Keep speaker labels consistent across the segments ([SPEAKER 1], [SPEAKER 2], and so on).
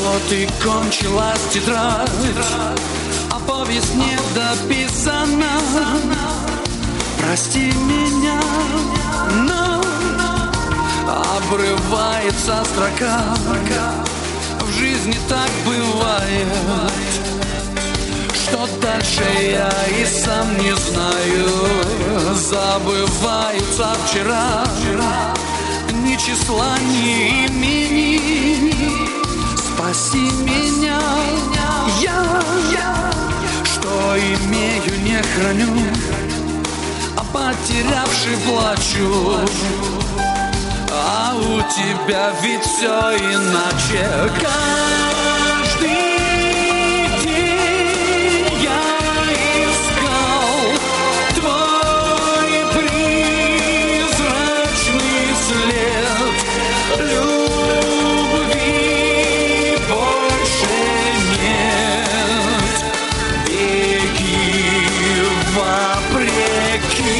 [SPEAKER 1] Вот и кончилась тетрадь, а повесть не дописана. Прости меня, но обрывается строка. В жизни так бывает, что дальше я и сам не знаю. Забываются вчера, ни числа, ни имени. Спаси меня, я, что имею, не храню, а потерявший плачу. А у тебя ведь все иначе. Каждый день я искал твой призрачный след. Любви больше нет. Беги вопреки.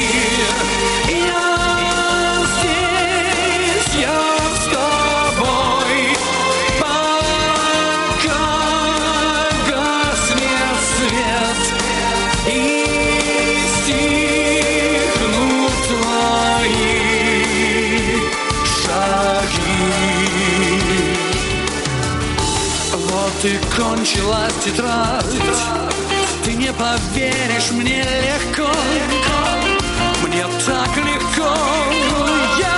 [SPEAKER 1] И кончилась тетрадь. Ты не поверишь, мне легко, мне так легко. Я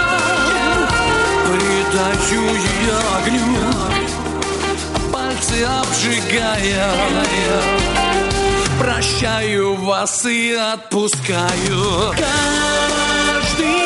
[SPEAKER 1] придаю ее огню, пальцы обжигая. Прощаю вас и отпускаю. Каждый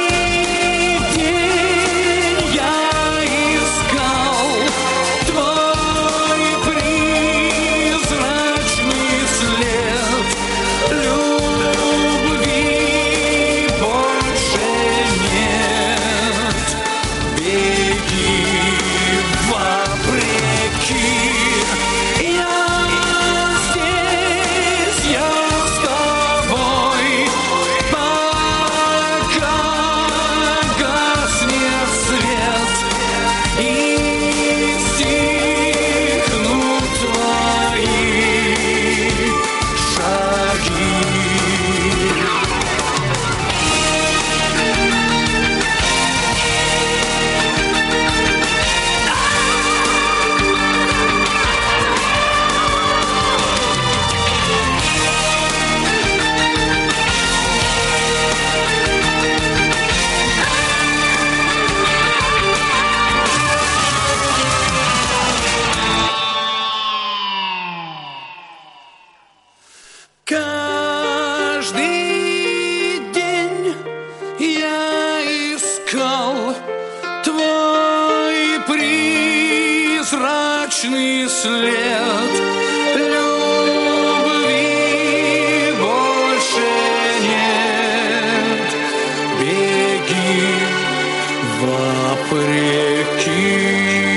[SPEAKER 1] призрачный след. Любви больше нет. Беги вопреки.